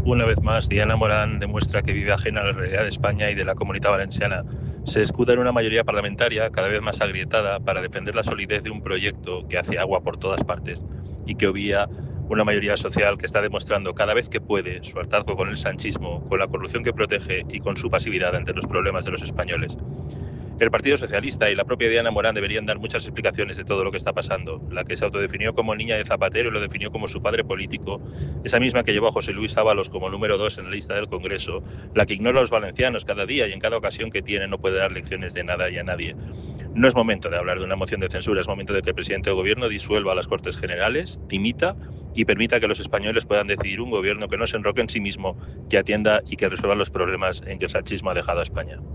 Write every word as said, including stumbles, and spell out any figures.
Una vez más, Diana Morán demuestra que vive ajena a la realidad de España y de la Comunidad Valenciana. Se escuda en una mayoría parlamentaria cada vez más agrietada para defender la solidez de un proyecto que hace agua por todas partes y que obvia una mayoría social que está demostrando cada vez que puede su hartazgo con el sanchismo, con la corrupción que protege y con su pasividad ante los problemas de los españoles. El Partido Socialista y la propia Diana Morán deberían dar muchas explicaciones de todo lo que está pasando. La que se autodefinió como niña de Zapatero y lo definió como su padre político, esa misma que llevó a José Luis Ábalos como número dos en la lista del Congreso, la que ignora a los valencianos cada día y en cada ocasión que tiene no puede dar lecciones de nada y a nadie. No es momento de hablar de una moción de censura, es momento de que el presidente del gobierno disuelva las Cortes Generales, dimita y permita que los españoles puedan decidir un gobierno que no se enroque en sí mismo, que atienda y que resuelva los problemas en que el sanchismo ha dejado a España.